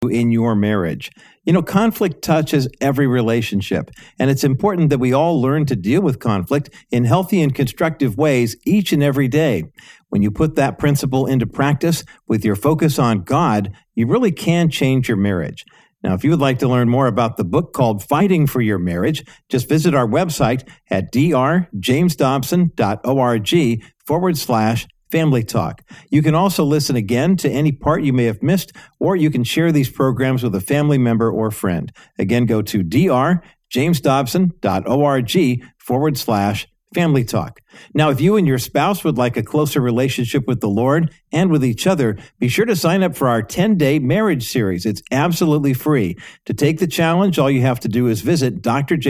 in your marriage. You know, conflict touches every relationship, and it's important that we all learn to deal with conflict in healthy and constructive ways each and every day. When you put that principle into practice with your focus on God, you really can change your marriage. Now, if you would like to learn more about the book called Fighting for Your Marriage, just visit our website at drjamesdobson.org/Family Talk. You can also listen again to any part you may have missed, or you can share these programs with a family member or friend. Again, go to drjamesdobson.org/Family Talk. Now, if you and your spouse would like a closer relationship with the Lord and with each other, be sure to sign up for our 10-day marriage series. It's absolutely free. To take the challenge, all you have to do is visit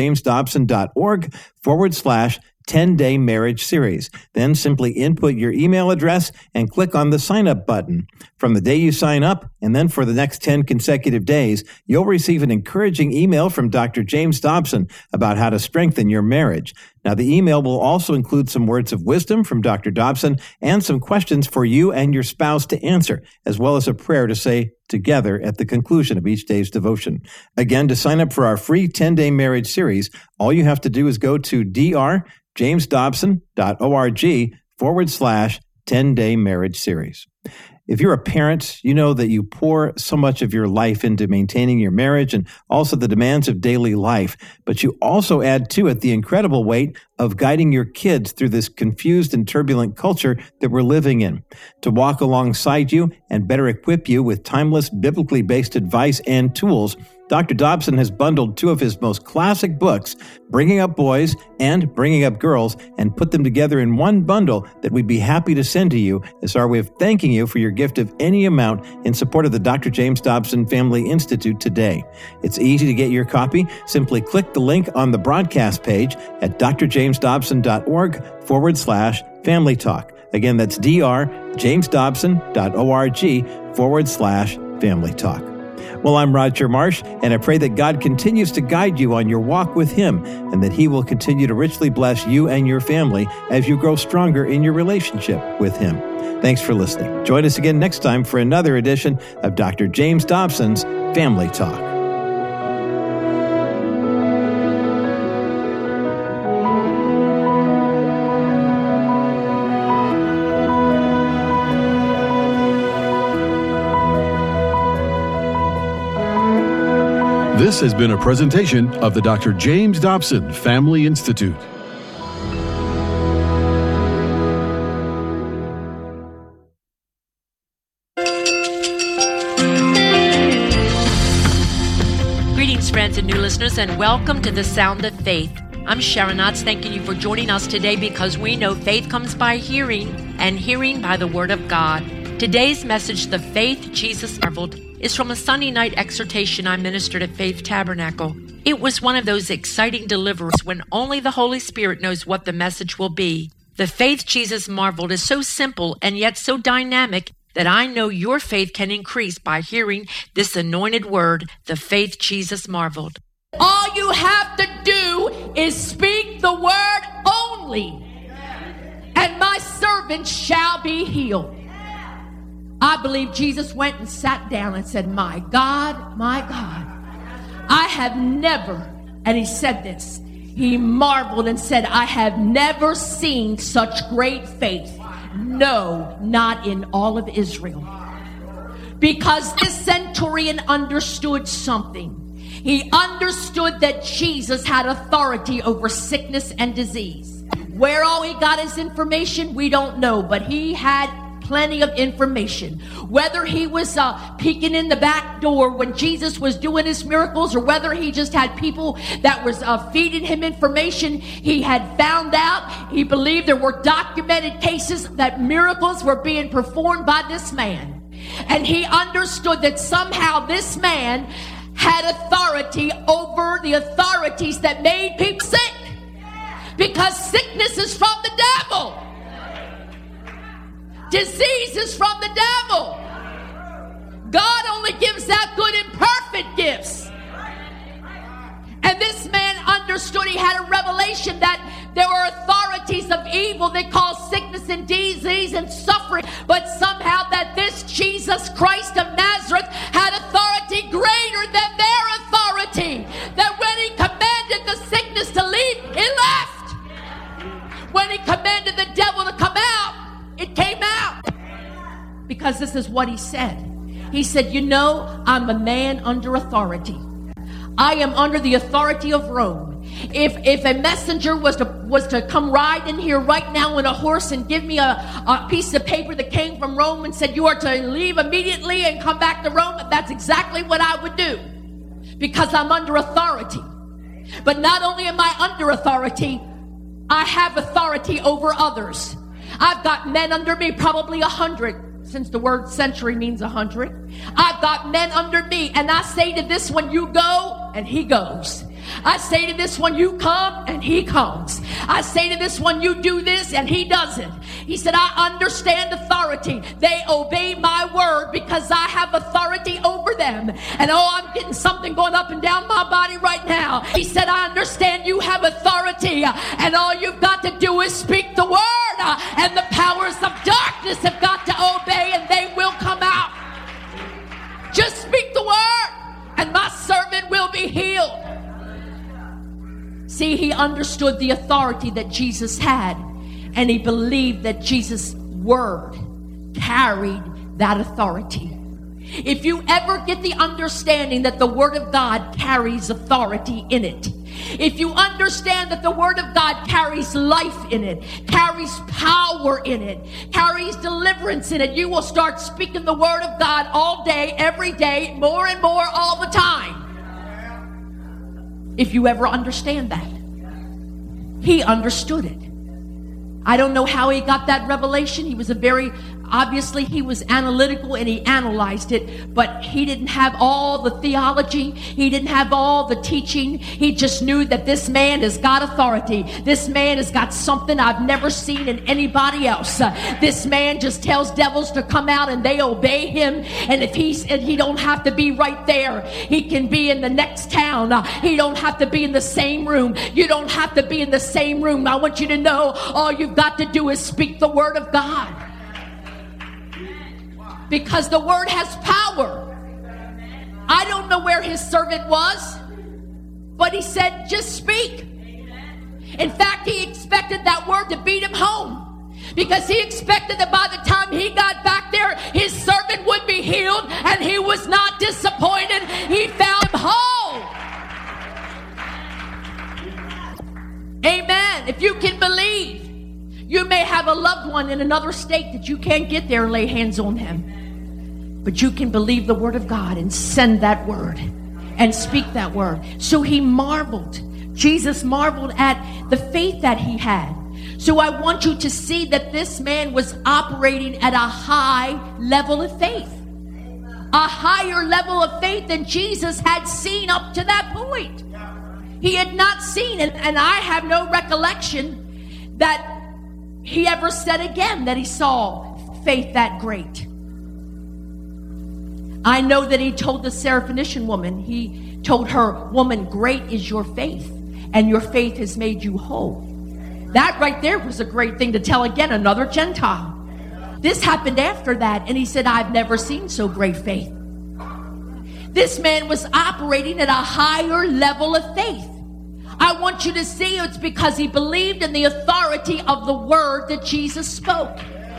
drjamesdobson.org/10-day marriage series. Then simply input your email address and click on the sign up button. From the day you sign up, and then for the next 10 consecutive days, you'll receive an encouraging email from Dr. James Dobson about how to strengthen your marriage. Now, the email will also include some words of wisdom from Dr. Dobson and some questions for you and your spouse to answer, as well as a prayer to say together at the conclusion of each day's devotion. Again, to sign up for our free 10-day marriage series, all you have to do is go to drjamesdobson.org/10-day marriage series. If you're a parent, you know that you pour so much of your life into maintaining your marriage and also the demands of daily life, but you also add to it the incredible weight of guiding your kids through this confused and turbulent culture that we're living in. To walk alongside you and better equip you with timeless, biblically based advice and tools, Dr. Dobson has bundled two of his most classic books, Bringing Up Boys and Bringing Up Girls, and put them together in one bundle that we'd be happy to send to you as our way of thanking you for your gift of any amount in support of the Dr. James Dobson Family Institute today. It's easy to get your copy. Simply click the link on the broadcast page at drjamesdobson.org/Family Talk. Again, that's drjamesdobson.org/Family Talk. Well, I'm Roger Marsh, and I pray that God continues to guide you on your walk with Him, and that He will continue to richly bless you and your family as you grow stronger in your relationship with Him. Thanks for listening. Join us again next time for another edition of Dr. James Dobson's Family Talk. This has been a presentation of the Dr. James Dobson Family Institute. Greetings, friends and new listeners, and welcome to the Sound of Faith. I'm Sharon Knotts, thanking you for joining us today because we know faith comes by hearing, and hearing by the Word of God. Today's message, The Faith Jesus Marveled, is from a Sunday night exhortation I ministered at Faith Tabernacle. It was one of those exciting deliverers when only the Holy Spirit knows what the message will be. The Faith Jesus Marveled is so simple and yet so dynamic that I know your faith can increase by hearing this anointed word, The Faith Jesus Marveled. All you have to do is speak the word only, and my servant shall be healed. I believe Jesus went and sat down and said, my God, I have never, and he said this, he marveled and said, I have never seen such great faith. No, not in all of Israel. Because this centurion understood something. He understood that Jesus had authority over sickness and disease. Where all he got his information, we don't know, but he had plenty of information. Whether he was peeking in the back door when Jesus was doing his miracles, or whether he just had people that was feeding him information, he had found out. He believed there were documented cases that miracles were being performed by this man. And he understood that somehow this man had authority over the authorities that made people sick. Because sickness is from the devil. Disease is from the devil. God only gives out good and perfect gifts. And this man understood, he had a revelation that there were authorities of evil that caused sickness and disease and suffering, but somehow that this Jesus Christ of Nazareth had authority what he said. He said, you know, I'm a man under authority. I am under the authority of Rome. If a messenger was to come ride in here right now on a horse and give me a piece of paper that came from Rome and said you are to leave immediately and come back to Rome, that's exactly what I would do, because I'm under authority. But not only am I under authority, I have authority over others. I've got men under me, probably 100, since the word century means 100. I've got men under me, and I say to this one, you go, and he goes. I say to this one, you come, and he comes. I say to this one, you do this, and he does it. He said, I understand authority. They obey my word because I have authority over them. And I'm getting something going up and down my body right now. He said, I understand you have authority, and all you've got to do is speak the word, and the powers of darkness have got to obey, and they will come out. Just speak the word, and my servant will be healed. See, he understood the authority that Jesus had, and he believed that Jesus' word carried that authority. If you ever get the understanding that the word of God carries authority in it, if you understand that the word of God carries life in it, carries power in it, carries deliverance in it, you will start speaking the word of God all day, every day, more and more all the time. If you ever understand that. He understood it. I don't know how he got that revelation. Obviously he was analytical and he analyzed it, but he didn't have all the theology. He didn't have all the teaching. He just knew that this man has got authority. This man has got something I've never seen in anybody else. This man just tells devils to come out and they obey him. And if he don't have to be right there, he can be in the next town. He don't have to be in the same room. You don't have to be in the same room. I want you to know all you've got to do is speak the word of God. Because the word has power. I don't know where his servant was, but he said, just speak. In fact, he expected that word to beat him home, because he expected that by the time he got back there, his servant would be healed, and he was not disappointed. He found him whole. Amen. If you can believe, you may have a loved one in another state that you can't get there and lay hands on him. But you can believe the word of God and send that word and speak that word. So he marveled. Jesus marveled at the faith that he had. So I want you to see that this man was operating at a high level of faith. A higher level of faith than Jesus had seen up to that point. He had not seen it, and I have no recollection that he ever said again that he saw faith that great. I know that he told the Syrophoenician woman, he told her, woman, great is your faith, and your faith has made you whole. That right there was a great thing to tell again another Gentile. This happened after that, and he said, I've never seen so great faith. This man was operating at a higher level of faith. I want you to see it's because he believed in the authority of the word that Jesus spoke.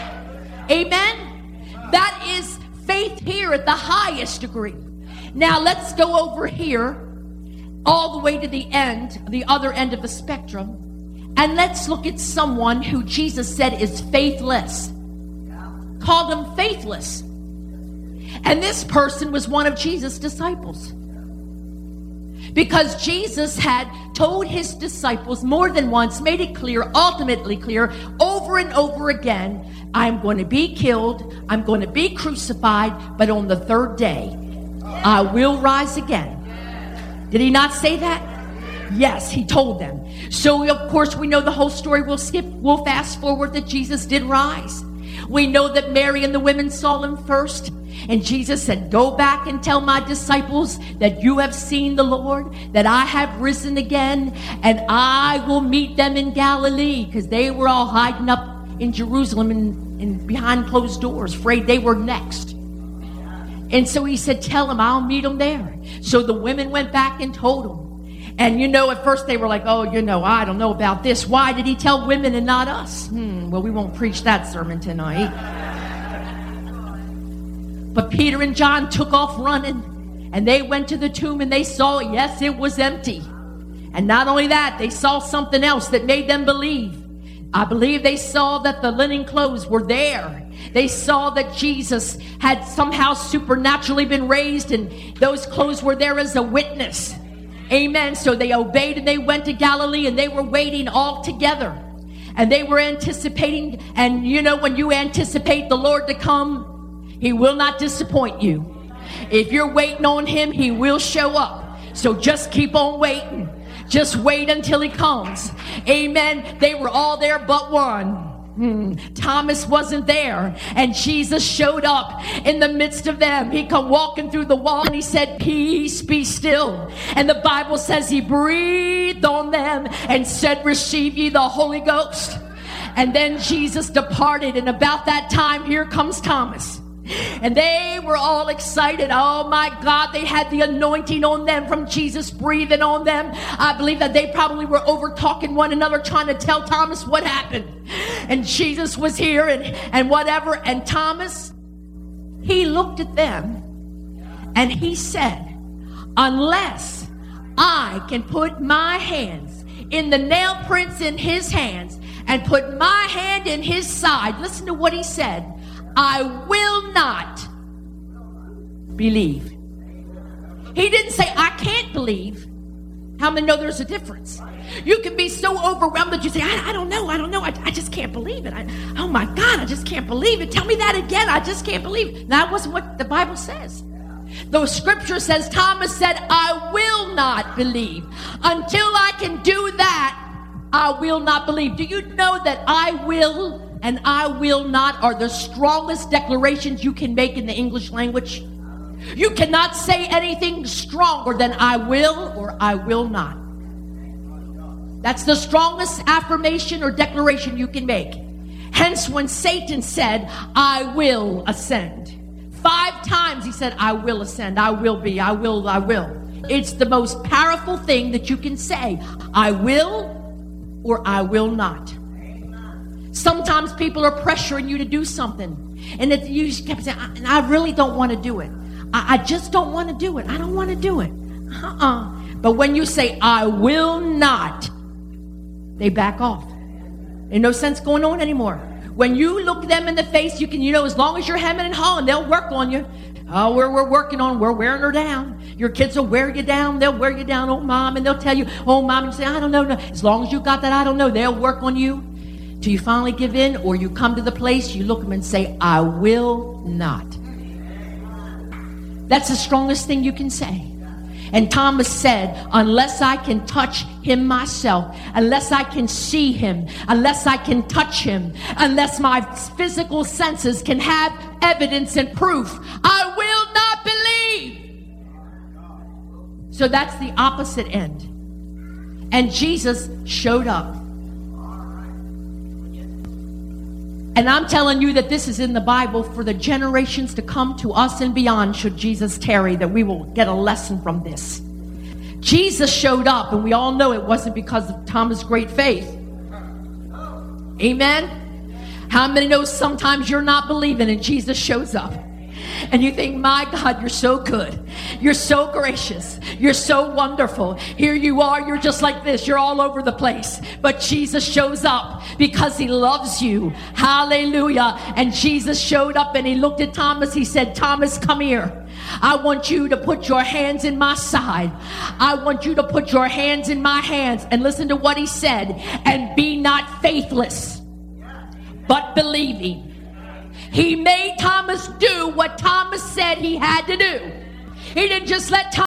Amen? That is faith here at the highest degree. Now let's go over here all the way to the end, the other end of the spectrum, and let's look at someone who Jesus said is faithless. Called him faithless. And this person was one of Jesus' disciples. Because Jesus had told his disciples more than once, made it clear, ultimately clear, over and over again, I'm going to be killed, I'm going to be crucified, but on the third day, I will rise again. Did he not say that? Yes, he told them. So, of course, we know the whole story. We'll fast forward that Jesus did rise. We know that Mary and the women saw him first. And Jesus said, go back and tell my disciples that you have seen the Lord, that I have risen again, and I will meet them in Galilee. Because they were all hiding up in Jerusalem and behind closed doors, afraid they were next. And so he said, tell them I'll meet them there. So the women went back and told them. And at first they were like, oh, I don't know about this. Why did he tell women and not us? Well, we won't preach that sermon tonight. But Peter and John took off running, and they went to the tomb, and they saw, yes, it was empty. And not only that, they saw something else that made them believe. I believe they saw that the linen clothes were there. They saw that Jesus had somehow supernaturally been raised, and those clothes were there as a witness. Amen. So they obeyed, and they went to Galilee, and they were waiting all together. And they were anticipating, and you know, when you anticipate the Lord to come, He will not disappoint you. If you're waiting on Him, He will show up. So just keep on waiting. Just wait until He comes. Amen. They were all there but one. Thomas wasn't there, and Jesus showed up in the midst of them. He come walking through the wall, and He said, "Peace, be still." And the Bible says He breathed on them and said, "Receive ye the Holy Ghost." And then Jesus departed, and about that time, here comes Thomas. And they were all excited. Oh my God, they had the anointing on them from Jesus breathing on them. I believe that they probably were over talking one another, trying to tell Thomas what happened. And Jesus was here and whatever. And Thomas, he looked at them and he said, "Unless I can put my hands in the nail prints in His hands and put my hand in His side," listen to what He said, "I will not believe." He didn't say, "I can't believe." How many know there's a difference? You can be so overwhelmed that you say, I don't know. I just can't believe it. Oh my God, I just can't believe it. Tell me that again. I just can't believe it. That wasn't what the Bible says. The scripture says, Thomas said, "I will not believe. Until I can do that, I will not believe." Do you know that I will and "I will not" are the strongest declarations you can make in the English language? You cannot say anything stronger than "I will" or "I will not." That's the strongest affirmation or declaration you can make. Hence, when Satan said, "I will ascend," 5 times he said, "I will ascend, I will be, I will, I will." It's the most powerful thing that you can say. I will or I will not. Sometimes people are pressuring you to do something, and you kept saying, "I really don't want to do it. I just don't want to do it. I don't want to do it." But when you say, "I will not," they back off. There's no sense going on anymore. When you look them in the face, you can, as long as you're hemming and hawing, they'll work on you. Oh, we're working on, we're wearing her down. Your kids will wear you down. They'll wear you down, "Oh, Mom," and they'll tell you, "Oh, Mom," and you say, "I don't know." No. As long as you got that, "I don't know," they'll work on you till you finally give in, or you come to the place, you look at them and say, "I will not." That's the strongest thing you can say. And Thomas said, "Unless I can touch Him myself, unless I can see Him, unless I can touch Him, unless my physical senses can have evidence and proof, I will not believe." So that's the opposite end. And Jesus showed up. And I'm telling you that this is in the Bible for the generations to come to us and beyond, should Jesus tarry, that we will get a lesson from this. Jesus showed up, and we all know it wasn't because of Thomas' great faith. Amen? How many know sometimes you're not believing and Jesus shows up? And you think, "My God, you're so good. You're so gracious. You're so wonderful. Here you are. You're just like this. You're all over the place." But Jesus shows up because He loves you. Hallelujah. And Jesus showed up, and He looked at Thomas. He said, "Thomas, come here. I want you to put your hands in my side. I want you to put your hands in my hands." And listen to what He said. "And be not faithless, but believing." He made Thomas do what Thomas said he had to do. He didn't just let Thomas